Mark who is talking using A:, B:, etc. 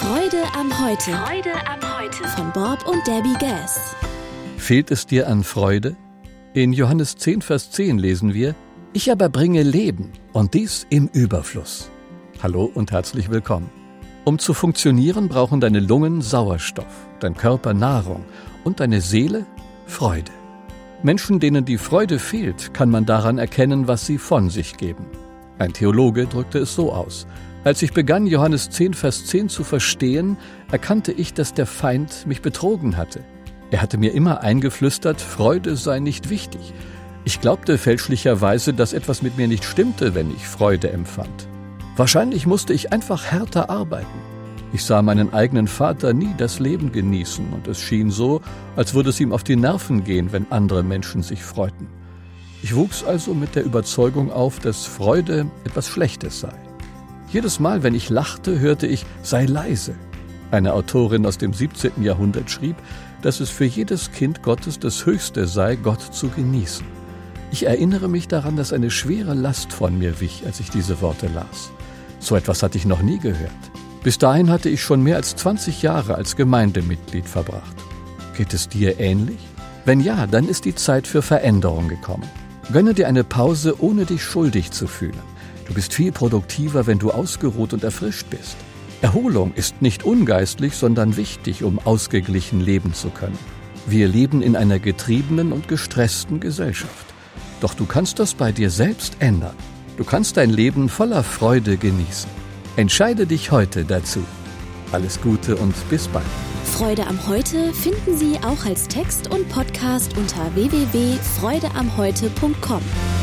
A: Freude am Heute.
B: Freude am Heute.
A: Von Bob und Debbie Gass.
C: Fehlt es dir an Freude? In Johannes 10, Vers 10 lesen wir: Ich aber bringe Leben, und dies im Überfluss. Hallo und herzlich willkommen. Um zu funktionieren, brauchen deine Lungen Sauerstoff, dein Körper Nahrung und deine Seele Freude. Menschen, denen die Freude fehlt, kann man daran erkennen, was sie von sich geben. Ein Theologe drückte es so aus: Als ich begann, Johannes 10, Vers 10 zu verstehen, erkannte ich, dass der Feind mich betrogen hatte. Er hatte mir immer eingeflüstert, Freude sei nicht wichtig. Ich glaubte fälschlicherweise, dass etwas mit mir nicht stimmte, wenn ich Freude empfand. Wahrscheinlich musste ich einfach härter arbeiten. Ich sah meinen eigenen Vater nie das Leben genießen, und es schien so, als würde es ihm auf die Nerven gehen, wenn andere Menschen sich freuten. Ich wuchs also mit der Überzeugung auf, dass Freude etwas Schlechtes sei. Jedes Mal, wenn ich lachte, hörte ich, sei leise. Eine Autorin aus dem 17. Jahrhundert schrieb, dass es für jedes Kind Gottes das Höchste sei, Gott zu genießen. Ich erinnere mich daran, dass eine schwere Last von mir wich, als ich diese Worte las. So etwas hatte ich noch nie gehört. Bis dahin hatte ich schon mehr als 20 Jahre als Gemeindemitglied verbracht. Geht es dir ähnlich? Wenn ja, dann ist die Zeit für Veränderung gekommen. Gönne dir eine Pause, ohne dich schuldig zu fühlen. Du bist viel produktiver, wenn du ausgeruht und erfrischt bist. Erholung ist nicht ungeistlich, sondern wichtig, um ausgeglichen leben zu können. Wir leben in einer getriebenen und gestressten Gesellschaft. Doch du kannst das bei dir selbst ändern. Du kannst dein Leben voller Freude genießen. Entscheide dich heute dazu. Alles Gute und bis bald.
A: Freude am Heute finden Sie auch als Text und Podcast unter www.freudeamheute.com.